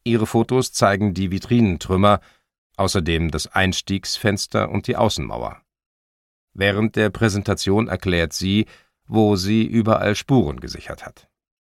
Ihre Fotos zeigen die Vitrinentrümmer, außerdem das Einstiegsfenster und die Außenmauer. Während der Präsentation erklärt sie, wo sie überall Spuren gesichert hat.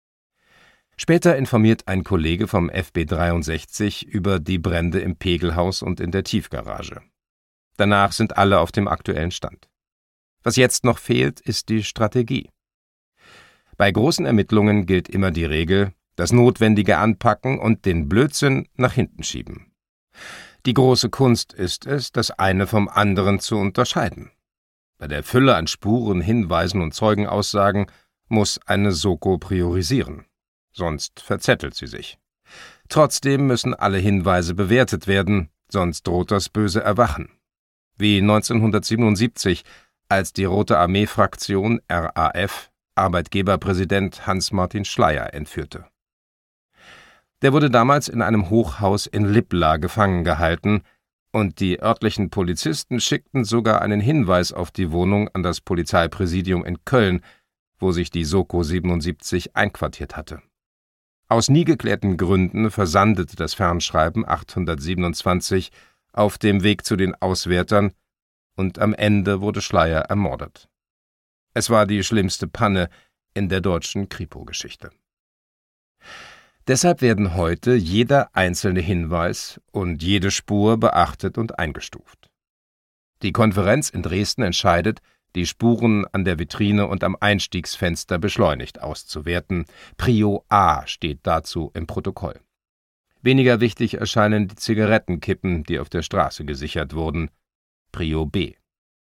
Später informiert ein Kollege vom FB 63 über die Brände im Pegelhaus und in der Tiefgarage. Danach sind alle auf dem aktuellen Stand. Was jetzt noch fehlt, ist die Strategie. Bei großen Ermittlungen gilt immer die Regel, das Notwendige anpacken und den Blödsinn nach hinten schieben. Die große Kunst ist es, das eine vom anderen zu unterscheiden. Bei der Fülle an Spuren, Hinweisen und Zeugenaussagen muss eine Soko priorisieren. Sonst verzettelt sie sich. Trotzdem müssen alle Hinweise bewertet werden, sonst droht das böse Erwachen. Wie 1977, als die Rote Armee-Fraktion RAF Arbeitgeberpräsident Hans-Martin Schleyer entführte. Der wurde damals in einem Hochhaus in Lippla gefangen gehalten, und die örtlichen Polizisten schickten sogar einen Hinweis auf die Wohnung an das Polizeipräsidium in Köln, wo sich die Soko 77 einquartiert hatte. Aus nie geklärten Gründen versandete das Fernschreiben 827 auf dem Weg zu den Auswärtern, und am Ende wurde Schleyer ermordet. Es war die schlimmste Panne in der deutschen Kripo-Geschichte. Deshalb werden heute jeder einzelne Hinweis und jede Spur beachtet und eingestuft. Die Konferenz in Dresden entscheidet, die Spuren an der Vitrine und am Einstiegsfenster beschleunigt auszuwerten. Prio A steht dazu im Protokoll. Weniger wichtig erscheinen die Zigarettenkippen, die auf der Straße gesichert wurden. Prio B.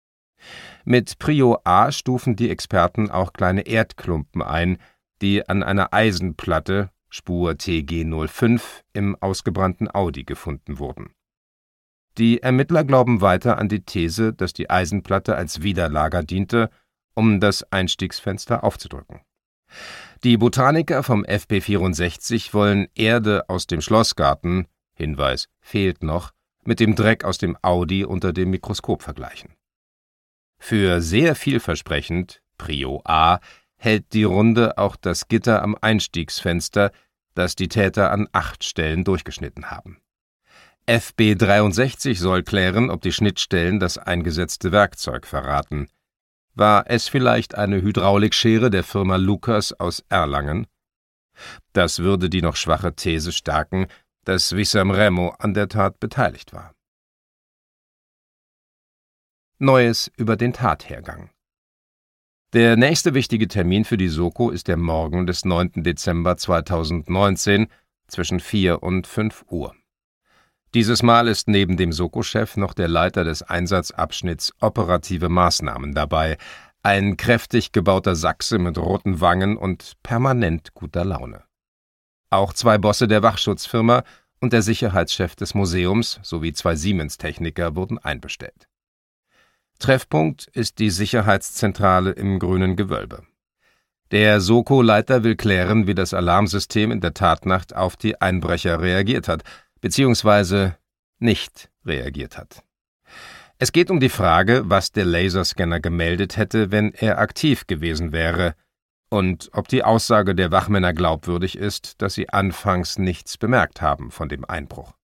Mit Prio A stufen die Experten auch kleine Erdklumpen ein, die an einer Eisenplatte, Spur TG05, im ausgebrannten Audi gefunden wurden. Die Ermittler glauben weiter an die These, dass die Eisenplatte als Widerlager diente, um das Einstiegsfenster aufzudrücken. Die Botaniker vom FB 64 wollen Erde aus dem Schlossgarten, Hinweis fehlt noch, mit dem Dreck aus dem Audi unter dem Mikroskop vergleichen. Für sehr vielversprechend, Prio A, hält die Runde auch das Gitter am Einstiegsfenster, das die Täter an 8 Stellen durchgeschnitten haben. FB 63 soll klären, ob die Schnittstellen das eingesetzte Werkzeug verraten. War es vielleicht eine Hydraulikschere der Firma Lucas aus Erlangen? Das würde die noch schwache These stärken, dass Wissam Remo an der Tat beteiligt war. Neues über den Tathergang. Der nächste wichtige Termin für die Soko ist der Morgen des 9. Dezember 2019 zwischen 4 und 5 Uhr. Dieses Mal ist neben dem Soko-Chef noch der Leiter des Einsatzabschnitts Operative Maßnahmen dabei, ein kräftig gebauter Sachse mit roten Wangen und permanent guter Laune. Auch 2 Bosse der Wachschutzfirma und der Sicherheitschef des Museums sowie 2 Siemens-Techniker wurden einbestellt. Treffpunkt ist die Sicherheitszentrale im Grünen Gewölbe. Der Soko-Leiter will klären, wie das Alarmsystem in der Tatnacht auf die Einbrecher reagiert hat, beziehungsweise nicht reagiert hat. Es geht um die Frage, was der Laserscanner gemeldet hätte, wenn er aktiv gewesen wäre, und ob die Aussage der Wachmänner glaubwürdig ist, dass sie anfangs nichts bemerkt haben von dem Einbruch.